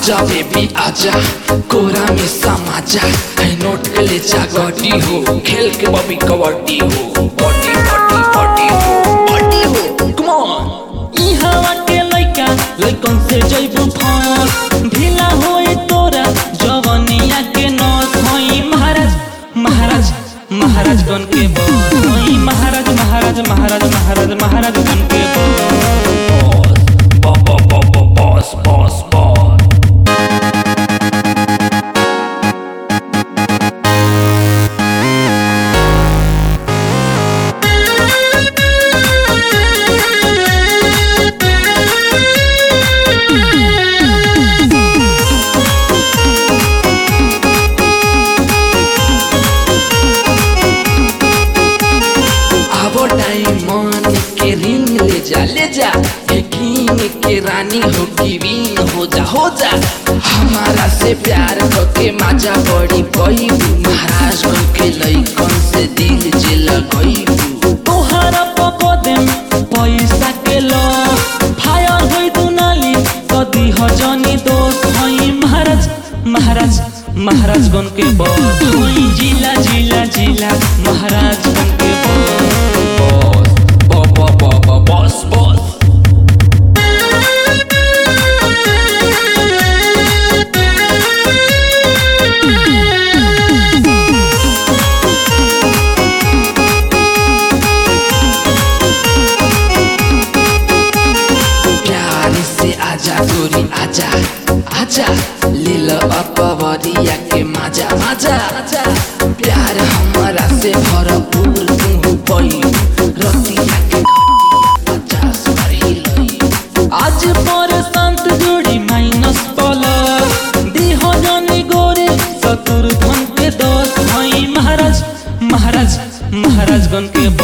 आजा बेबी आजा कोरा में समाजा है नोट के ले जा गड्डी हो खेल के बॉबी कबड्डी हो बॉडी बॉडी बॉडी हो बॉडी हो कम ऑन ई हवा के लइका लइकन से जइबू फस ढीला होई तोरा जवनिया के नस होई महाराज महाराज महाराज गन के बस होई महाराज महाराज महाराज महाराज महाराज गन के बॉस बॉस बॉस मन के रिंग ले जा किंग के रानी हो कीविंग हो जा हमारा से प्यार करके माजा बड़ी पई महाराज बन के लइकन से दिल जे लगई तोहरा पको देम पैसा के लो फायर होई दुनाली कदी हजनी दोस्त होई महाराज महाराज महाराज गन के बस होई जिला जिला जिला महाराज गन के बॉस बॉस प्यार से आजा गोरी आजा आजा ले लो अपवरिया के मजा मजा प्यार हमारा से भरपूर तू पई रतिया के 50 भरी लई आज पर संत जोड़ी माइनस प्लस दिहो जानी गोरे सतुर धन के दोस्त होई महाराज महाराज महाराज गन के